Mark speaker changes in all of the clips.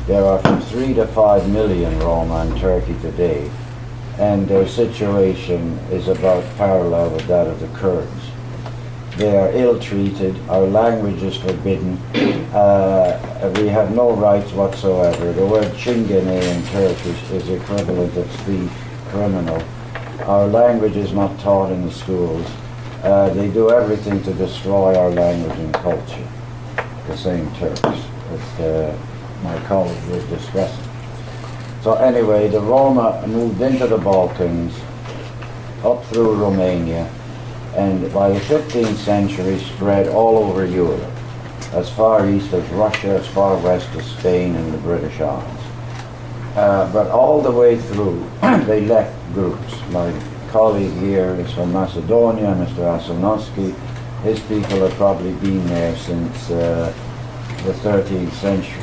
Speaker 1: There are from 3 to 5 million Roma in Turkey today, and their situation is about parallel with that of the Kurds. They are ill-treated, our language is forbidden, we have no rights whatsoever. The word çingene in Turkish is equivalent of thief, criminal. Our language is not taught in the schools. They do everything to destroy our language and culture, the same Turks that my colleague was discussing. So anyway, the Roma moved into the Balkans, up through Romania, and by the 15th century spread all over Europe, as far east as Russia, as far west as Spain and the British Isles. But all the way through, they left groups. My colleague here is from Macedonia, Mr. Asanovsky. His people have probably been there since the 13th century.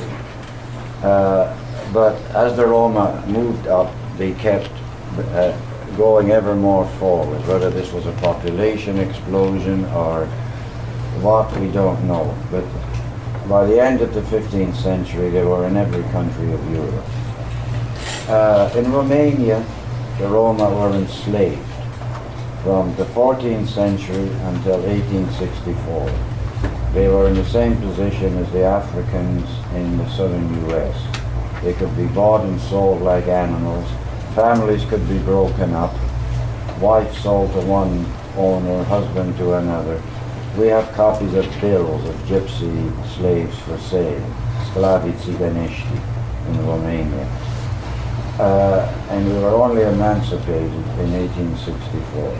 Speaker 1: But as the Roma moved up, they kept going ever more forward. Whether this was a population explosion or what, we don't know. But by the end of the 15th century, they were in every country of Europe. In Romania, the Roma were enslaved from the 14th century until 1864. They were in the same position as the Africans in the southern U.S. They could be bought and sold like animals. Families could be broken up. Wife sold to one owner, husband to another. We have copies of bills of gypsy slaves for sale, sclavi țiganești, in Romania. And we were only emancipated in 1864.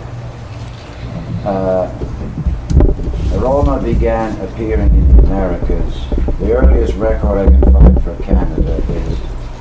Speaker 1: Roma began appearing in the Americas. The earliest record I can find for Canada is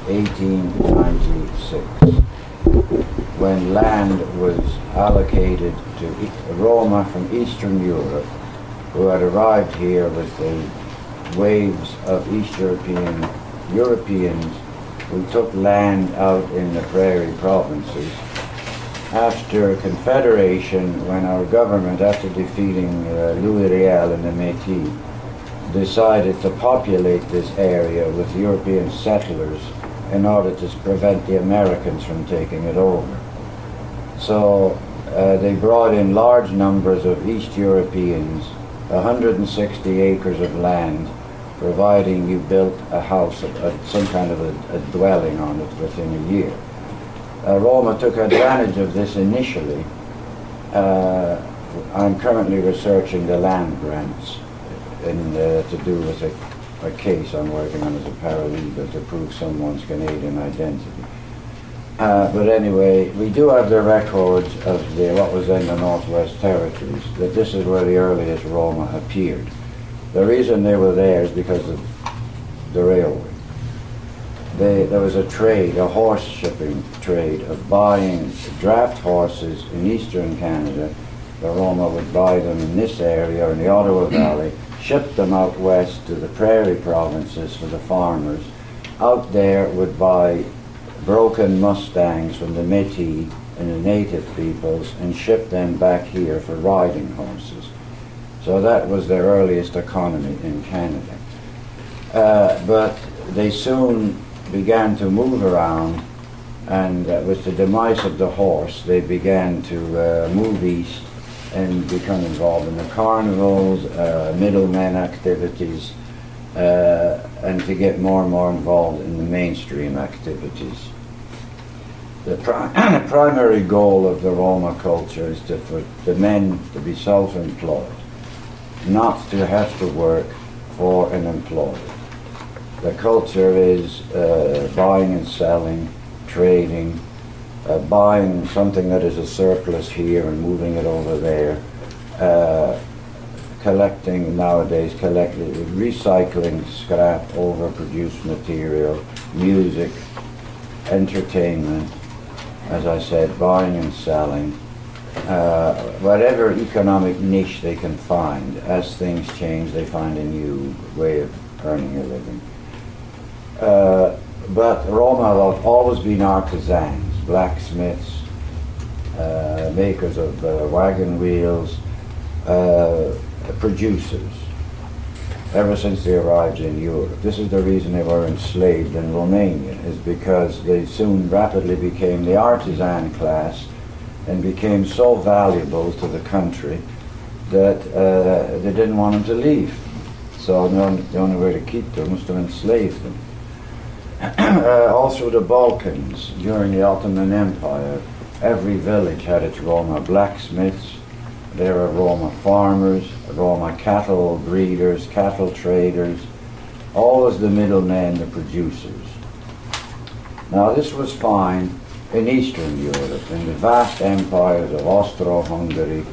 Speaker 1: 1896, when land was allocated to Roma from Eastern Europe, who had arrived here with the waves of East Europeans who took land out in the prairie provinces. After Confederation, when our government, after defeating Louis Riel and the Métis, decided to populate this area with European settlers in order to prevent the Americans from taking it over. So they brought in large numbers of East Europeans, 160 acres of land, providing you built a house, some kind of a dwelling on it within a year. Roma took advantage of this initially. I'm currently researching the land grants to do with a case I'm working on as a paralegal to prove someone's Canadian identity. But anyway, we do have the records of what was then the Northwest Territories, that this is where the earliest Roma appeared. The reason they were there is because of the railway. There was a trade, a horse shipping trade, of buying draft horses in eastern Canada. The Roma would buy them in this area or in the Ottawa Valley, ship them out west to the prairie provinces for the farmers. Out there would buy broken Mustangs from the Métis and the native peoples and ship them back here for riding horses. So that was their earliest economy in Canada. But they soon began to move around, and with the demise of the horse, they began to move east and become involved in the carnivals, middlemen activities, and to get more and more involved in the mainstream activities. The primary goal of the Roma culture is for the men to be self-employed, not to have to work for an employer. The culture is buying and selling, trading, buying something that is a surplus here and moving it over there, recycling scrap, overproduced material, music, entertainment, as I said, buying and selling, whatever economic niche they can find. As things change, they find a new way of earning a living. But Roma have always been artisans, blacksmiths, makers of wagon wheels, producers. ever since they arrived in Europe. This is the reason they were enslaved in Romania, is because they soon rapidly became the artisan class and became so valuable to the country that they didn't want them to leave. So the only way to keep them was to enslave them. All through the Balkans, during the Ottoman Empire, every village had its Roma blacksmiths, there were Roma farmers, Roma cattle breeders, cattle traders, always the middlemen, the producers. Now this was fine in Eastern Europe, in the vast empires of Austro-Hungary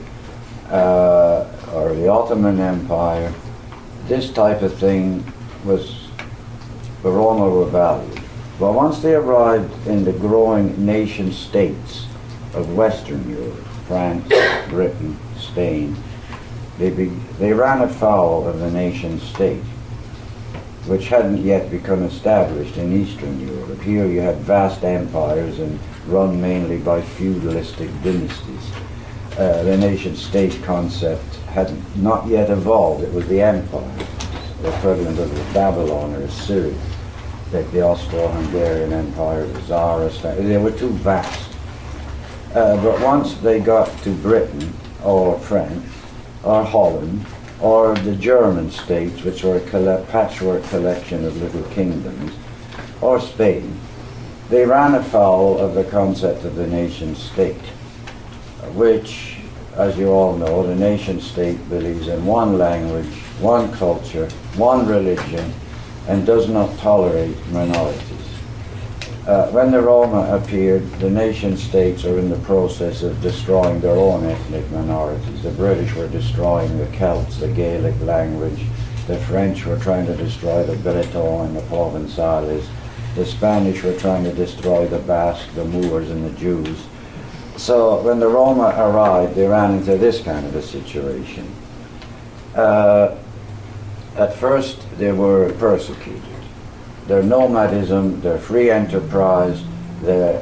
Speaker 1: or the Ottoman Empire. This type of thing the Roma were valued. But once they arrived in the growing nation states of Western Europe, France, Britain, Spain, they ran afoul of the nation state, which hadn't yet become established in Eastern Europe. Here you had vast empires and run mainly by feudalistic dynasties. The nation state concept had not yet evolved. It was the empire, the equivalent of Babylon or Assyria, like the Austro-Hungarian Empire, the Tsarist. They were too vast. But once they got to Britain, or France, or Holland, or the German states, which were a patchwork collection of little kingdoms, or Spain, they ran afoul of the concept of the nation state, which, as you all know, the nation state believes in one language, one culture, one religion, and does not tolerate minorities. When the Roma appeared, the nation states are in the process of destroying their own ethnic minorities. The British were destroying the Celts, the Gaelic language. The French were trying to destroy the Breton and the Provençales. The Spanish were trying to destroy the Basque, the Moors, and the Jews. So when the Roma arrived, they ran into this kind of a situation. At first, they were persecuted. Their nomadism, their free enterprise, their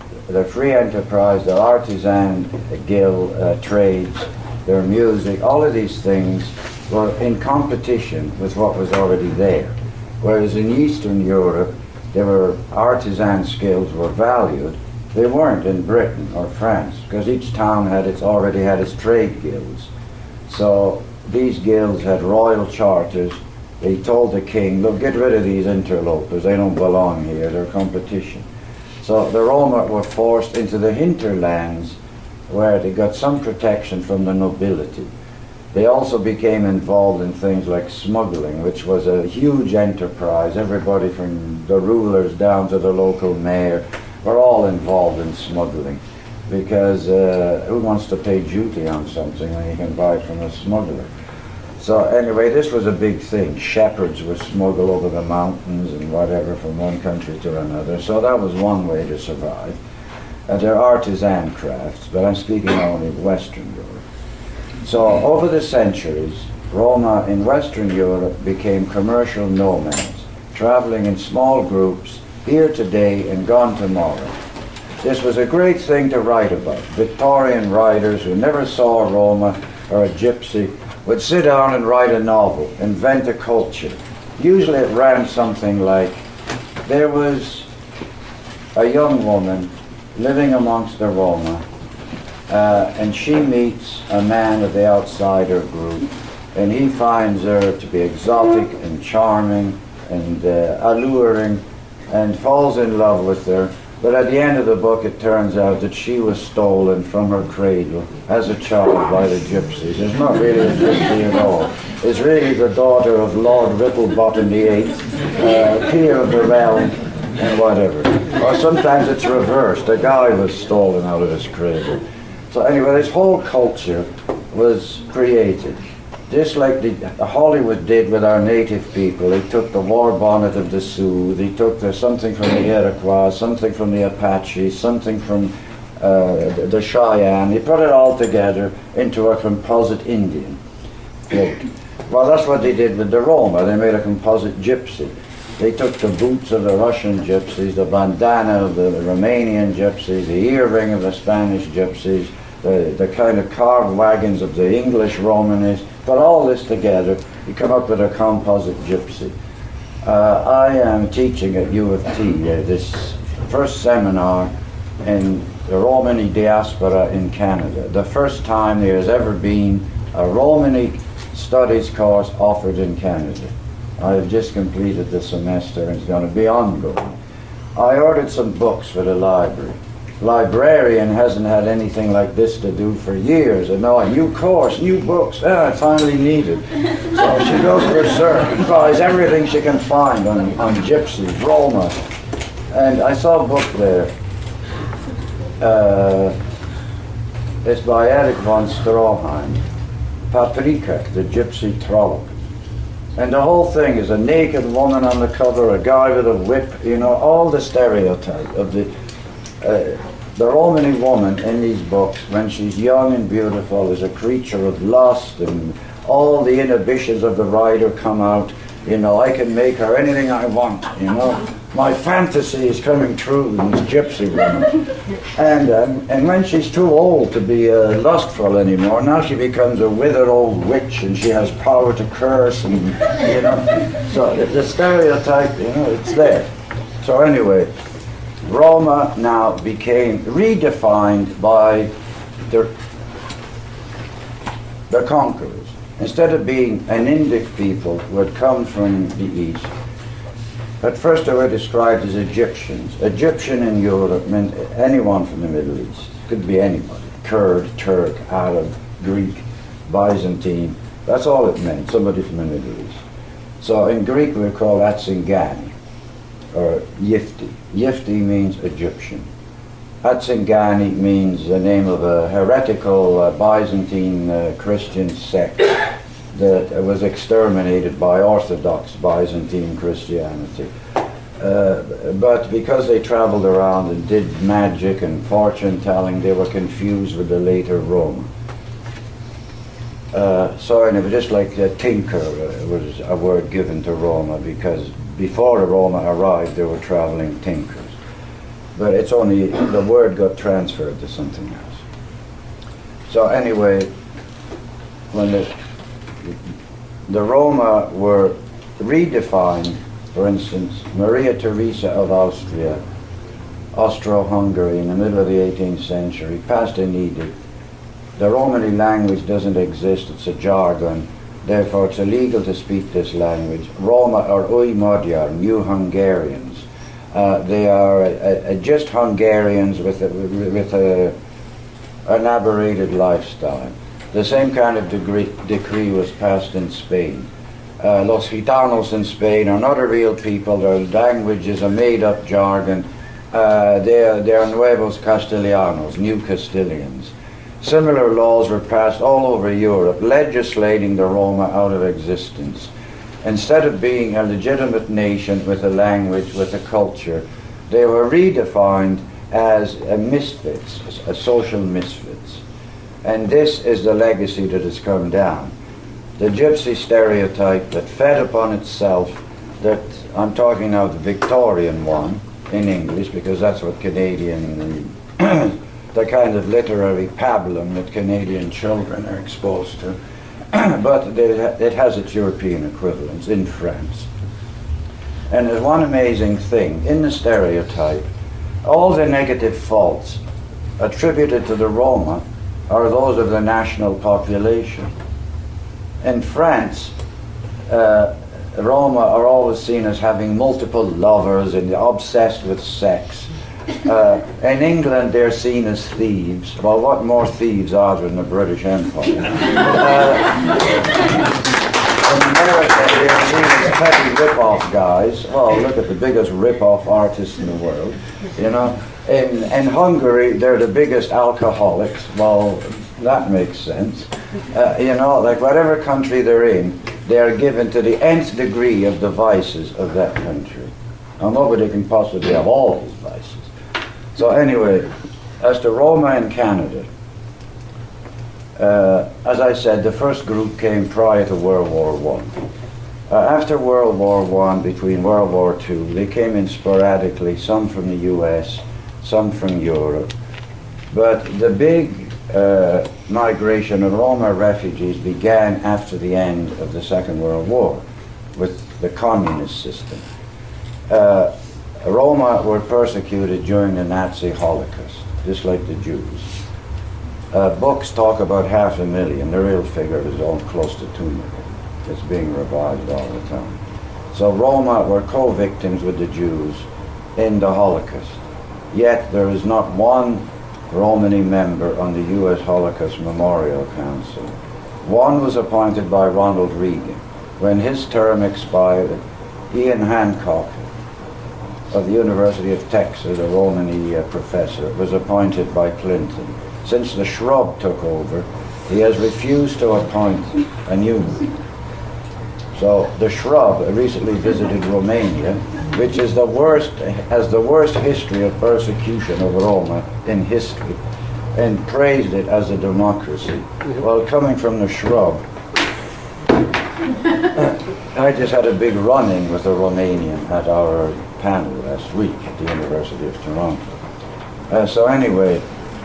Speaker 1: artisan guild trades, their music, all of these things were in competition with what was already there. Whereas in Eastern Europe, artisan skills were valued. They weren't in Britain or France, because each town already had its trade guilds. So these guilds had royal charters. They told the king, look, get rid of these interlopers, they don't belong here, they're competition. So the Roma were forced into the hinterlands where they got some protection from the nobility. They also became involved in things like smuggling, which was a huge enterprise. Everybody from the rulers down to the local mayor were all involved in smuggling, because who wants to pay duty on something when you can buy it from a smuggler? So anyway, this was a big thing. Shepherds were smuggled over the mountains and whatever from one country to another. So that was one way to survive. And they're artisan crafts, but I'm speaking only of Western Europe. So over the centuries, Roma in Western Europe became commercial nomads, traveling in small groups, here today and gone tomorrow. This was a great thing to write about. Victorian writers who never saw a Roma or a gypsy would sit down and write a novel, invent a culture. Usually it ran something like, there was a young woman living amongst the Roma, and she meets a man of the outsider group, and he finds her to be exotic and charming and alluring, and falls in love with her. But at the end of the book, it turns out that she was stolen from her cradle as a child by the gypsies. It's not really a gypsy at all. It's really the daughter of Lord Ripplebottom VIII, peer of the realm, and whatever. Or sometimes it's reversed. A guy was stolen out of his cradle. So anyway, this whole culture was created. Just like Hollywood did with our native people. They took the war bonnet of the Sioux, they took something from the Iroquois, something from the Apaches, something from the Cheyenne. They put it all together into a composite Indian. Well, that's what they did with the Roma. They made a composite gypsy. They took the boots of the Russian gypsies, the bandana of the Romanian gypsies, the earring of the Spanish gypsies, the kind of carved wagons of the English Romanists, put all this together You come up with a composite gypsy. I am teaching at U of T this first seminar in the Romany diaspora in Canada. The first time there has ever been a Romany studies course offered in Canada. I have just completed the semester and it's going to be ongoing. I ordered some books for the library. Librarian hasn't had anything like this to do for years. And now a new course, new books, I finally need it. So she goes for a search, buys everything she can find on gypsies, Roma. And I saw a book there. It's by Erich von Stroheim, Paprika, the Gypsy Trollope. And the whole thing is a naked woman on the cover, a guy with a whip, you know, all the stereotype of the Romany woman in these books, when she's young and beautiful, is a creature of lust, and all the inhibitions of the writer come out. You know, I can make her anything I want, you know. My fantasy is coming true in this gypsy woman. And when she's too old to be lustful anymore, now she becomes a withered old witch and she has power to curse, and, you know. So the stereotype, you know, it's there. So anyway, Roma now became redefined by the conquerors. Instead of being an Indic people who had come from the east, at first they were described as Egyptians. Egyptian in Europe meant anyone from the Middle East. Could be anybody. Kurd, Turk, Arab, Greek, Byzantine. That's all it meant, somebody from the Middle East. So in Greek we call that Atzingani, or Yifti. Yifti means Egyptian. Atzingani means the name of a heretical Byzantine Christian sect that was exterminated by Orthodox Byzantine Christianity. But because they traveled around and did magic and fortune telling, they were confused with the later Rome. So anyway, just like tinker was a word given to Roma, because before the Roma arrived, they were traveling tinkers. But it's only the word got transferred to something else. So anyway, when the Roma were redefined, for instance, Maria Theresa of Austria, Austro-Hungary in the middle of the 18th century, passed an edict. The Romany language doesn't exist, it's a jargon, therefore it's illegal to speak this language. Roma are Új Magyar, new Hungarians. They are just Hungarians with an aberrated lifestyle. The same kind of decree was passed in Spain. Los Gitanos in Spain are not a real people. Their language is a made-up jargon. They are Nuevos Castellanos, new Castilians. Similar laws were passed all over Europe, legislating the Roma out of existence. Instead of being a legitimate nation with a language, with a culture, they were redefined as misfits, as social misfits. And this is the legacy that has come down. The gypsy stereotype that fed upon itself, that I'm talking now the Victorian one in English, because that's what Canadian, the kind of literary pablum that Canadian children are exposed to. But it has its European equivalents in France. And there's one amazing thing. In the stereotype, all the negative faults attributed to the Roma are those of the national population. In France, Roma are always seen as having multiple lovers and obsessed with sex. In England, they're seen as thieves. Well, what more thieves are there in the British Empire? In America, they're seen as petty rip-off guys. Well, look at the biggest rip-off artists in the world. You know, in Hungary, they're the biggest alcoholics. Well, that makes sense. You know, like whatever country they're in, they are given to the nth degree of the vices of that country. Now, nobody can possibly have all these vices. So anyway, as to Roma in Canada, as I said, the first group came prior to World War I. After World War I, between World War II, they came in sporadically, some from the US, some from Europe. But the big migration of Roma refugees began after the end of the Second World War with the communist system. Roma were persecuted during the Nazi Holocaust, just like the Jews. Books talk about 500,000. The real figure is close to 2 million. It's being revised all the time. So Roma were co-victims with the Jews in the Holocaust. Yet there is not one Romani member on the U.S. Holocaust Memorial Council. One was appointed by Ronald Reagan. When his term expired, Ian Hancock of the University of Texas, a Romani professor, was appointed by Clinton. Since the Shrub took over, he has refused to appoint a new one. So the Shrub recently visited Romania, which is has the worst history of persecution of Roma in history, and praised it as a democracy. Well, coming from the Shrub, I just had a big run-in with a Romanian at our panel last week at the University of Toronto. So anyway,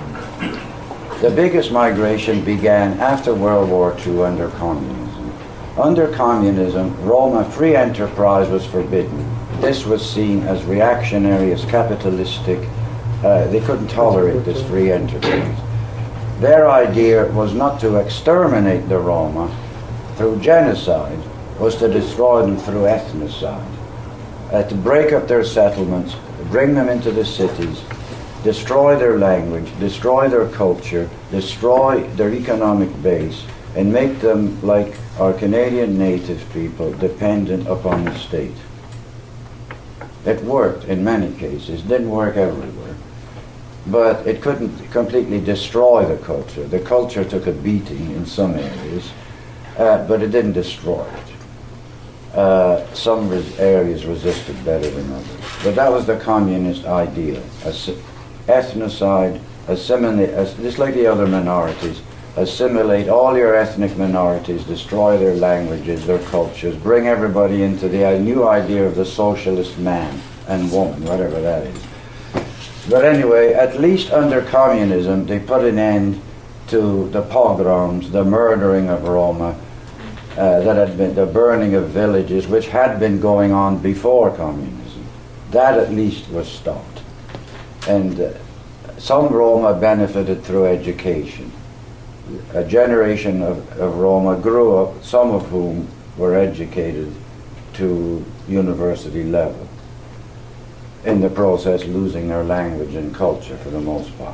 Speaker 1: the biggest migration began after World War II under communism. Under communism, Roma free enterprise was forbidden. This was seen as reactionary, as capitalistic. They couldn't tolerate this free enterprise. Their idea was not to exterminate the Roma through genocide, was to destroy them through ethnocide, to break up their settlements, bring them into the cities, destroy their language, destroy their culture, destroy their economic base, and make them, like our Canadian native people, dependent upon the state. It worked in many cases, didn't work everywhere, but it couldn't completely destroy the culture. The culture took a beating in some areas, but it didn't destroy it. Some areas resisted better than others. But that was the communist ideal. Ethnocide, just like the other minorities, assimilate all your ethnic minorities, destroy their languages, their cultures, bring everybody into the new idea of the socialist man and woman, whatever that is. But anyway, at least under communism, they put an end to the pogroms, the murdering of Roma, that had been the burning of villages, which had been going on before communism. That at least was stopped. And some Roma benefited through education. A generation of Roma grew up, some of whom were educated to university level, in the process losing their language and culture for the most part.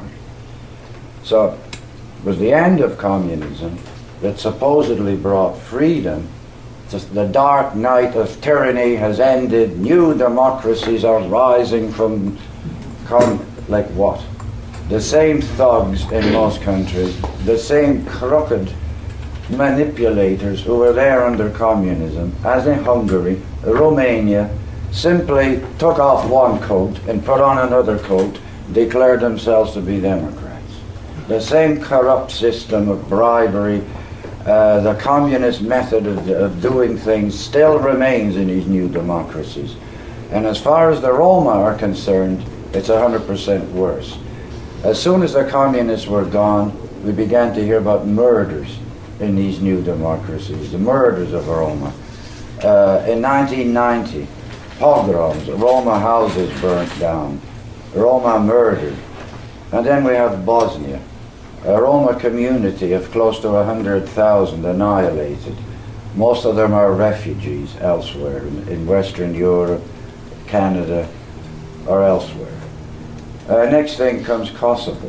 Speaker 1: So it was the end of communism that supposedly brought freedom. The dark night of tyranny has ended, new democracies are rising from, like what? The same thugs in most countries, the same crooked manipulators who were there under communism, as in Hungary, Romania, simply took off one coat and put on another coat, declared themselves to be Democrats. The same corrupt system of bribery, the communist method of doing things still remains in these new democracies. And as far as the Roma are concerned, it's 100% worse. As soon as the communists were gone, we began to hear about murders in these new democracies, the murders of Roma. In 1990, pogroms, Roma houses burnt down, Roma murdered. And then we have Bosnia, a Roma community of close to 100,000 annihilated. Most of them are refugees elsewhere, in Western Europe, Canada, or elsewhere. Next thing comes Kosovo.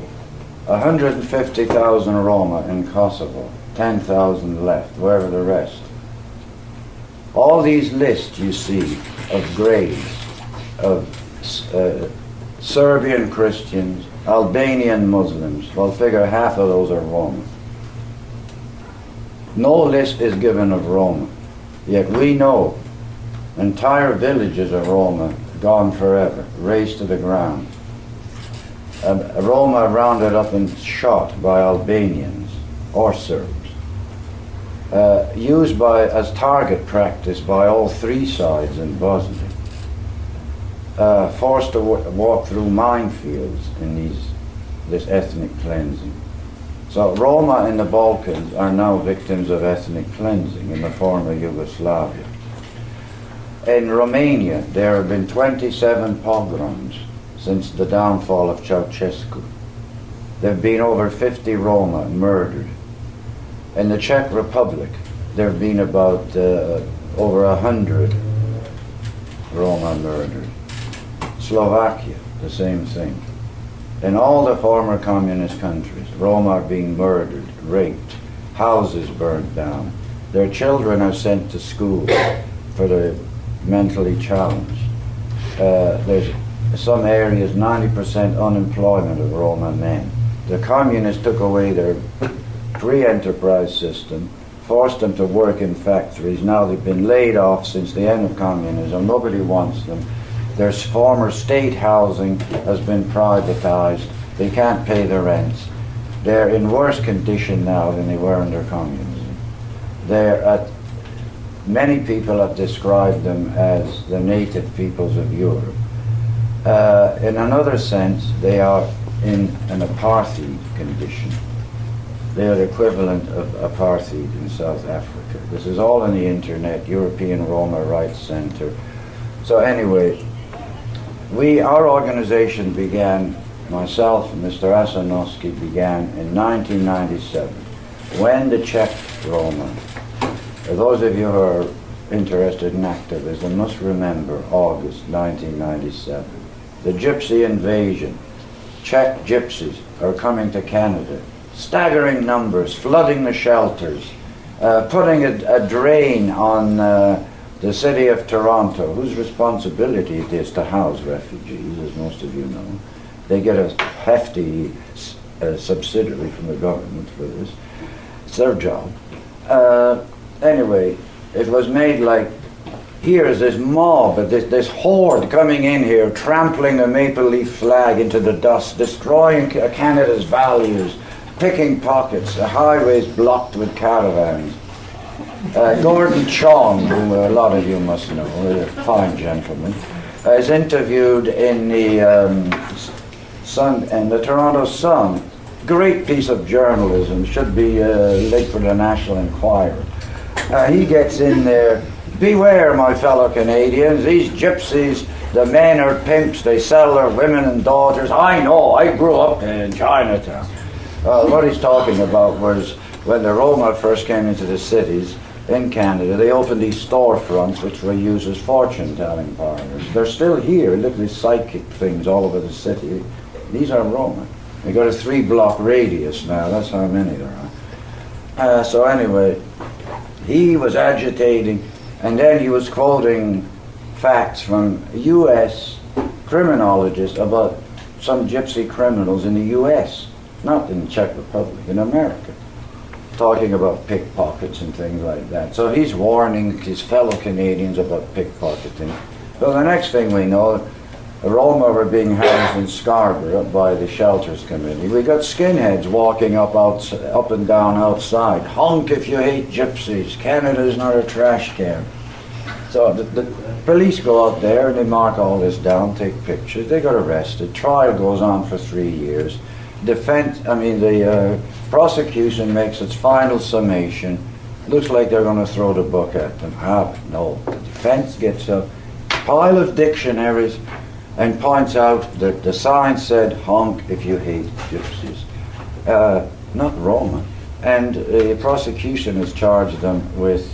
Speaker 1: 150,000 Roma in Kosovo, 10,000 left, where are the rest? All these lists you see of graves of Serbian Christians, Albanian Muslims, well, figure half of those are Roma. No list is given of Roma, yet we know entire villages of Roma gone forever, razed to the ground. Roma rounded up and shot by Albanians or Serbs, used as target practice by all three sides in Bosnia, forced to walk through minefields in this ethnic cleansing. So Roma in the Balkans are now victims of ethnic cleansing in the former Yugoslavia. In Romania, there have been 27 pogroms since the downfall of Ceausescu. There have been over 50 Roma murdered. In the Czech Republic, there have been about over 100 Roma murdered. Slovakia, the same thing. In all the former communist countries, Roma are being murdered, raped, houses burned down. Their children are sent to school for the mentally challenged. There's some areas 90% unemployment of Roma men. The communists took away their free enterprise system, forced them to work in factories. Now they've been laid off since the end of communism. Nobody wants them. Their former state housing has been privatized. They can't pay the rents. They're in worse condition now than they were under communism. Many people have described them as the native peoples of Europe. In another sense, they are in an apartheid condition. They are the equivalent of apartheid in South Africa. This is all on the internet, European Roma Rights Center. So anyway, our organization began, myself and Mr. Asanowski began in 1997, when the Czech Roma, those of you who are interested in activism must remember August 1997. The gypsy invasion. Czech gypsies are coming to Canada. Staggering numbers, flooding the shelters, putting a drain on the city of Toronto, whose responsibility it is to house refugees, as most of you know. They get a hefty subsidiary from the government for this. It's their job. Anyway, it was made like, here is this mob, this horde coming in here, trampling the maple leaf flag into the dust, destroying Canada's values, picking pockets, the highways blocked with caravans. Gordon Chong, whom a lot of you must know, a fine gentleman, is interviewed in the Toronto Sun. Great piece of journalism, should be linked for the National Enquirer. He gets in there, beware my fellow Canadians, these gypsies, the men are pimps, they sell their women and daughters. I know, I grew up in Chinatown. What he's talking about was when the Roma first came into the cities in Canada, they opened these storefronts which were used as fortune-telling parlors. They're still here, look at these psychic things all over the city. These are Roma. They got a 3-block radius now, that's how many there are. So anyway, he was agitating, and then he was quoting facts from U.S. criminologists about some gypsy criminals in the U.S., not in the Czech Republic, in America, talking about pickpockets and things like that. So he's warning his fellow Canadians about pickpocketing. Well, the next thing we know, the Roma were being housed in Scarborough by the Shelters Committee. We got skinheads walking up and down outside. Honk if you hate gypsies. Canada's not a trash can. So the police go out there and they mark all this down, take pictures. They got arrested. Trial goes on for 3 years. The prosecution makes its final summation. Looks like they're going to throw the book at them. No. The defense gets up, pile of dictionaries, and points out that the sign said, honk if you hate gypsies. Not Roma. And the prosecution has charged them with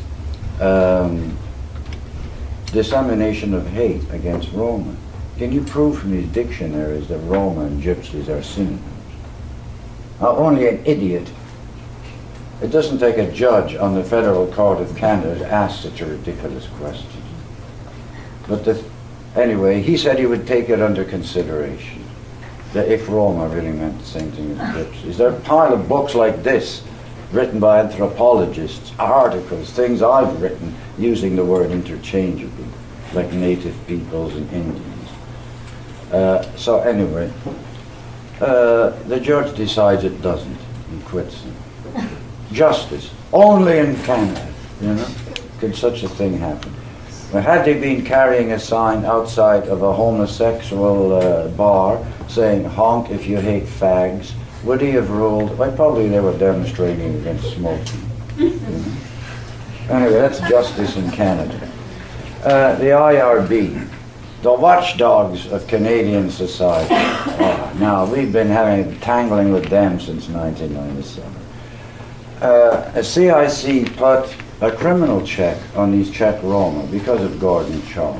Speaker 1: dissemination of hate against Roma. Can you prove from these dictionaries that Roma and gypsies are synonyms? Only an idiot. It doesn't take a judge on the Federal Court of Canada to ask such a ridiculous question. But anyway, he said he would take it under consideration, that if Roma really meant the same thing as gypsies. There are a pile of books like this, written by anthropologists, articles, things I've written using the word interchangeably, like native peoples and Indians. So anyway, the judge decides it doesn't and quits them. Justice, only in Canada, you know, could such a thing happen. But had they been carrying a sign outside of a homosexual bar saying honk if you hate fags, would he have ruled? Well, probably they were demonstrating against smoking. Anyway, that's justice in Canada. The IRB, the watchdogs of Canadian society. Now, we've been tangling with them since 1997. A CIC put a criminal check on these Czech Roma because of Gordon Chow.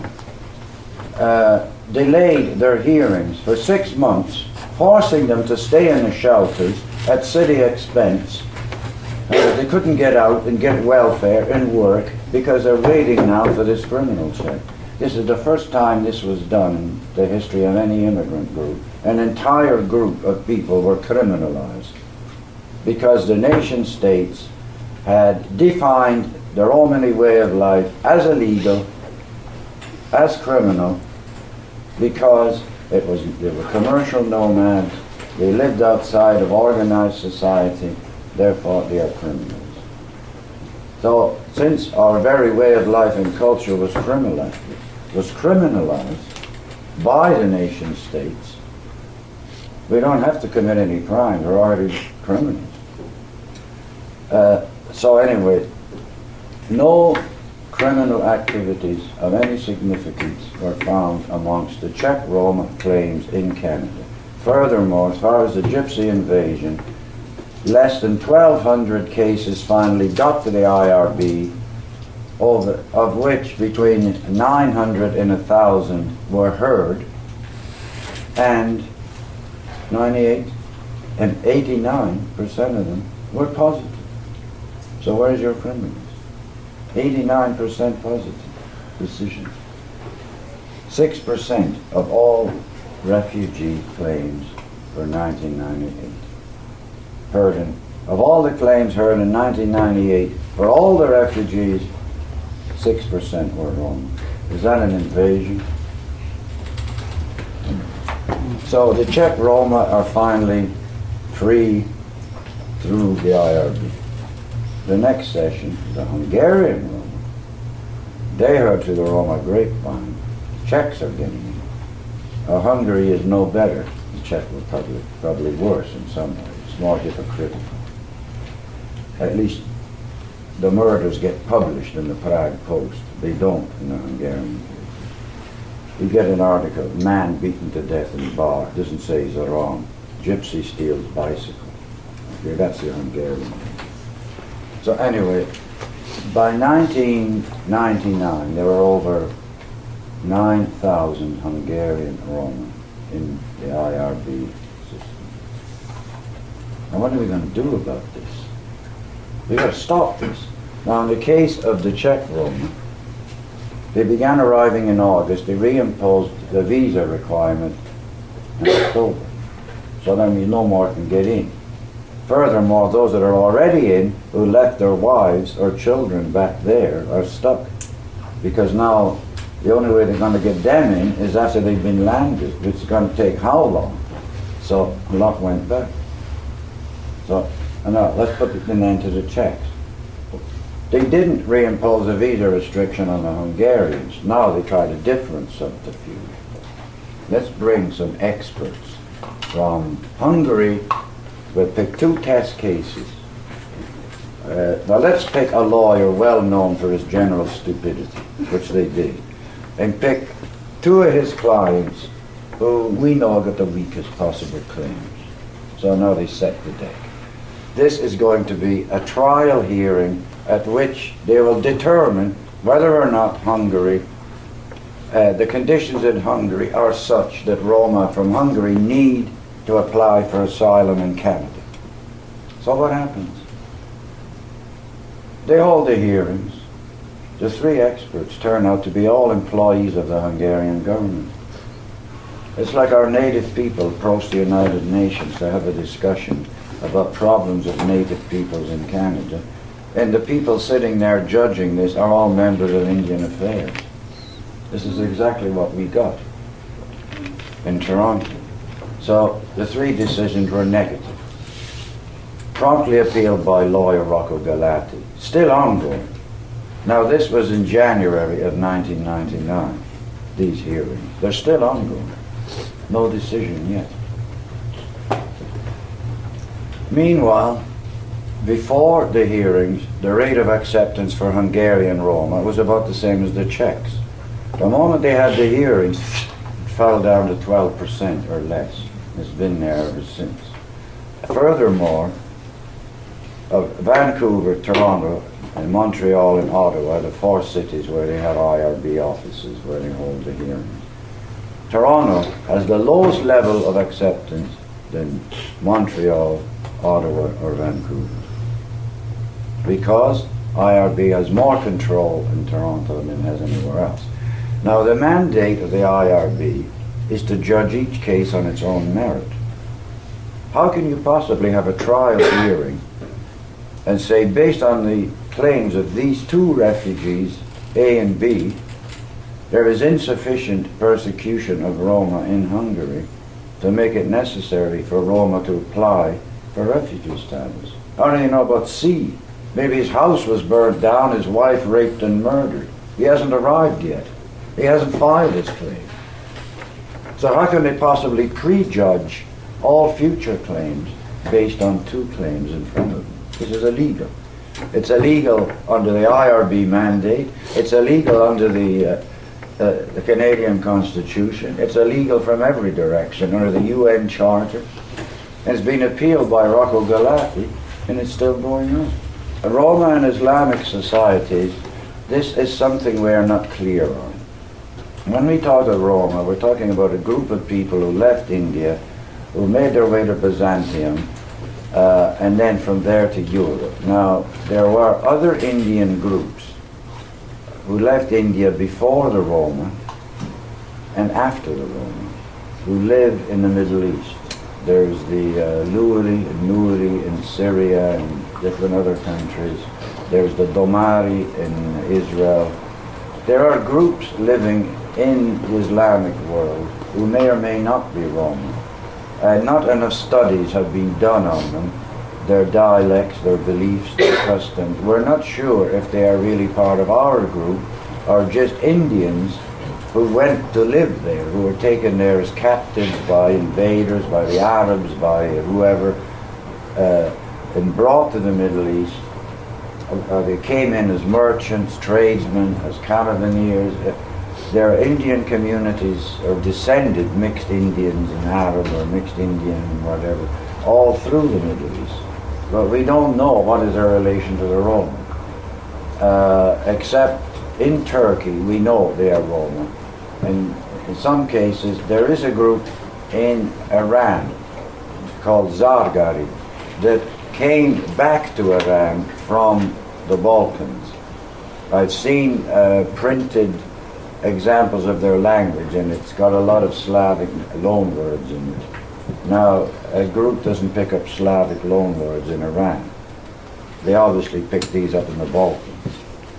Speaker 1: Delayed their hearings for 6 months, forcing them to stay in the shelters at city expense. They couldn't get out and get welfare and work because they're waiting now for this criminal check. This is the first time this was done in the history of any immigrant group. An entire group of people were criminalized because the nation states had defined the Romani way of life as illegal, as criminal, because they were commercial nomads, they lived outside of organized society, therefore they are criminals. So since our very way of life and culture was criminalized by the nation states, we don't have to commit any crime, we're already criminals. So anyway, no criminal activities of any significance were found amongst the Czech Roma claims in Canada. Furthermore, as far as the Gypsy invasion, less than 1,200 cases finally got to the IRB, of which between 900 and 1,000 were heard, and 98 and 89% of them were positive. So where's your criminals? 89% positive decisions. 6% of all refugee claims for 1998. Of all the claims heard in 1998, for all the refugees, 6% were Roma. Is that an invasion? So the Czech Roma are finally free through the IRB. The next session, the Hungarian Roma. They heard through the Roma grapevine. Czechs are getting in. Hungary is no better. The Czech Republic, probably worse in some ways. It's more hypocritical. At least the murders get published in the Prague Post. They don't in the Hungarian case. You get an article, man beaten to death in bar. It doesn't say he's wrong. Gypsy steals bicycle. Okay, that's the Hungarian case. So anyway, by 1999, there were over 9,000 Hungarian Roma in the IRB system. Now what are we going to do about this? We've got to stop this. Now in the case of the Czech Roma, they began arriving in August. They reimposed the visa requirement in October. So that means no more can get in. Furthermore, those that are already in, who left their wives or children back there, are stuck. Because now, the only way they're going to get them in is after they've been landed, which is going to take how long? So, a lot went back. So, now, let's put an end to the Czechs. They didn't reimpose a visa restriction on the Hungarians. Now they tried a different subterfuge. Let's bring some experts from Hungary. We'll pick 2 test cases. Now let's pick a lawyer well known for his general stupidity, which they did, and pick 2 of his clients who we know got the weakest possible claims. So now they set the deck. This is going to be a trial hearing at which they will determine whether or not Hungary, the conditions in Hungary are such that Roma from Hungary need to apply for asylum in Canada. So what happens? They hold the hearings. The 3 experts turn out to be all employees of the Hungarian government. It's like our native people approach the United Nations to have a discussion about problems of native peoples in Canada, and the people sitting there judging this are all members of Indian Affairs. This is exactly what we got in Toronto. So the 3 decisions were negative. Promptly appealed by lawyer Rocco Galati. Still ongoing. Now this was in January of 1999, these hearings. They're still ongoing. No decision yet. Meanwhile, before the hearings, the rate of acceptance for Hungarian Roma was about the same as the Czechs. The moment they had the hearings, it fell down to 12% or less. It's been there ever since. Furthermore, Vancouver, Toronto, and Montreal and Ottawa are the four cities where they have IRB offices where they hold the hearings. Toronto has the lowest level of acceptance than Montreal, Ottawa, or Vancouver, because IRB has more control in Toronto than it has anywhere else. Now, the mandate of the IRB is to judge each case on its own merit. How can you possibly have a trial hearing and say, based on the claims of these two refugees, A and B, there is insufficient persecution of Roma in Hungary to make it necessary for Roma to apply for refugee status? How do you know about C? Maybe his house was burned down, his wife raped and murdered. He hasn't arrived yet. He hasn't filed his claim. So how can they possibly prejudge all future claims based on two claims in front of them? This is illegal. It's illegal under the IRB mandate. It's illegal under the Canadian Constitution. It's illegal from every direction under the UN Charter. And it's been appealed by Rocco Galati, and it's still going on. Roma and Islamic societies, this is something we are not clear on. When we talk of Roma, we're talking about a group of people who left India, who made their way to Byzantium, and then from there to Europe. Now, there were other Indian groups who left India before the Roma and after the Roma, who live in the Middle East. There's the Luri and Nuri in Syria and different other countries. There's the Domari in Israel. There are groups living in the Islamic world who may or may not be Roma. Not enough studies have been done on them, their dialects, their beliefs, their customs. We're not sure if they are really part of our group or just Indians who went to live there, who were taken there as captives by invaders, by the Arabs, by whoever, and brought to the Middle East. They came in as merchants, tradesmen, as caravaneers. There are Indian communities, or descended mixed Indians and Arab, or mixed Indian and whatever, all through the Middle East. But we don't know what is their relation to the Roman. Except in Turkey, we know they are Roman. And in some cases, there is a group in Iran called Zargari that came back to Iran from the Balkans. I've seen printed examples of their language, and it's got a lot of Slavic loanwords in it. Now, a group doesn't pick up Slavic loanwords in Iran. They obviously pick these up in the Balkans.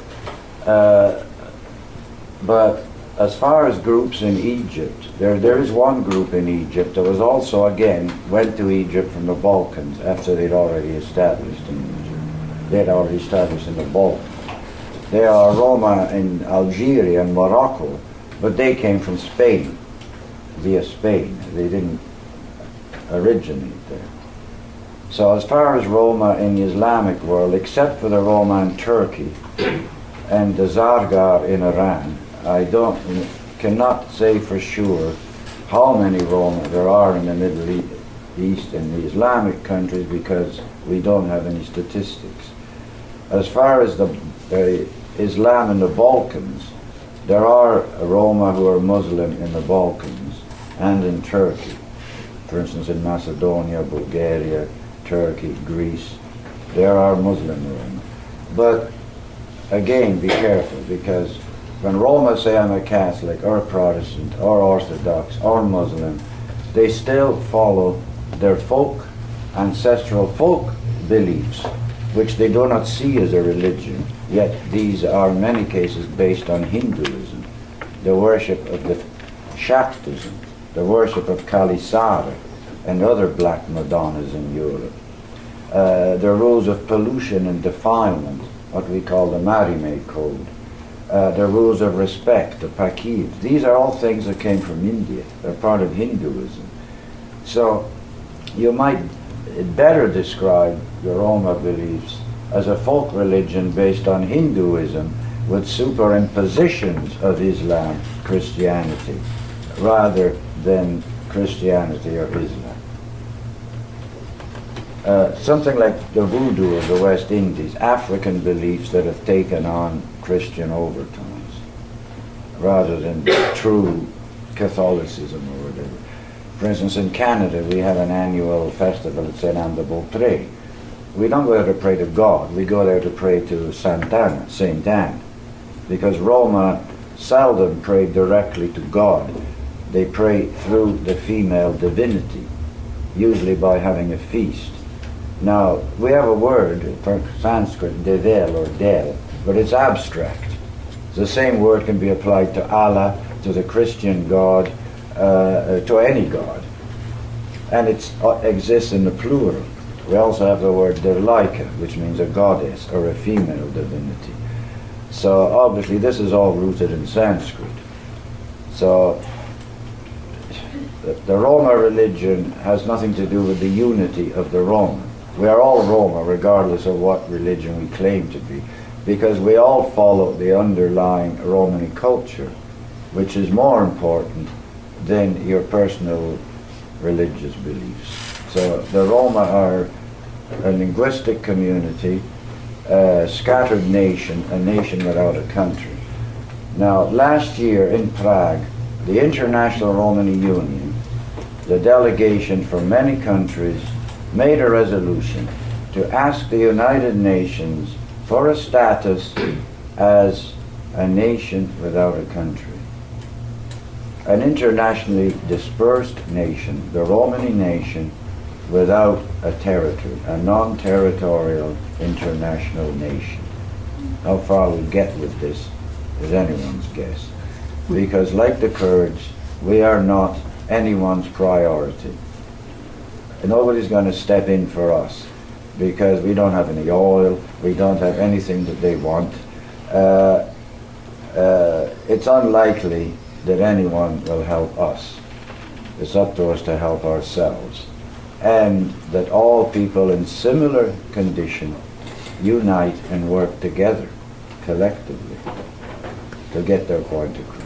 Speaker 1: But as far as groups in Egypt, there is one group in Egypt that was also, again, went to Egypt from the Balkans after they'd already established in Egypt. They'd already established in the Balkans. There are Roma in Algeria and Morocco, but they came from Spain, via Spain. They didn't originate there. So as far as Roma in the Islamic world, except for the Roma in Turkey and the Zargar in Iran, I cannot say for sure how many Roma there are in the Middle East and the Islamic countries, because we don't have any statistics. As far as the Islam in the Balkans, there are Roma who are Muslim in the Balkans and in Turkey. For instance, in Macedonia, Bulgaria, Turkey, Greece, there are Muslim Roma. But again, be careful, because when Roma say I'm a Catholic or a Protestant or Orthodox or Muslim, they still follow their ancestral folk beliefs, which they do not see as a religion, yet these are in many cases based on Hinduism, the worship of the Shaktism, the worship of Kalisara and other black Madonnas in Europe. The rules of pollution and defilement, what we call the Marimé Code, the rules of respect, the Pakid. These are all things that came from India. They're part of Hinduism. So you might it better describe the Roma beliefs as a folk religion based on Hinduism with superimpositions of Islam, Christianity, rather than Christianity or Islam. Something like the voodoo of the West Indies, African beliefs that have taken on Christian overtones, rather than true Catholicism or whatever. For instance, in Canada, we have an annual festival at Saint Anne de Beaupré. We don't go there to pray to God, we go there to pray to Sant'Anna, Saint Anne, because Roma seldom prayed directly to God. They pray through the female divinity, usually by having a feast. Now, we have a word for Sanskrit, devel or del, but it's abstract. The same word can be applied to Allah, to the Christian God, to any God. And it exists in the plural. We also have the word derlaika, which means a goddess or a female divinity. So obviously this is all rooted in Sanskrit. So the Roma religion has nothing to do with the unity of the Roma. We are all Roma, regardless of what religion we claim to be, because we all follow the underlying Romani culture, which is more important than your personal religious beliefs. So the Roma are a linguistic community, a scattered nation, a nation without a country. Now, last year in Prague, the International Romani Union, the delegation from many countries, made a resolution to ask the United Nations for a status as a nation without a country. An internationally dispersed nation, the Romani nation, without a territory, a non-territorial international nation. How far we'll get with this is anyone's guess. Because like the Kurds, we are not anyone's priority. And nobody's going to step in for us because we don't have any oil, we don't have anything that they want. It's unlikely that anyone will help us. It's up to us to help ourselves. And that all people in similar condition unite and work together, collectively, to get their point across.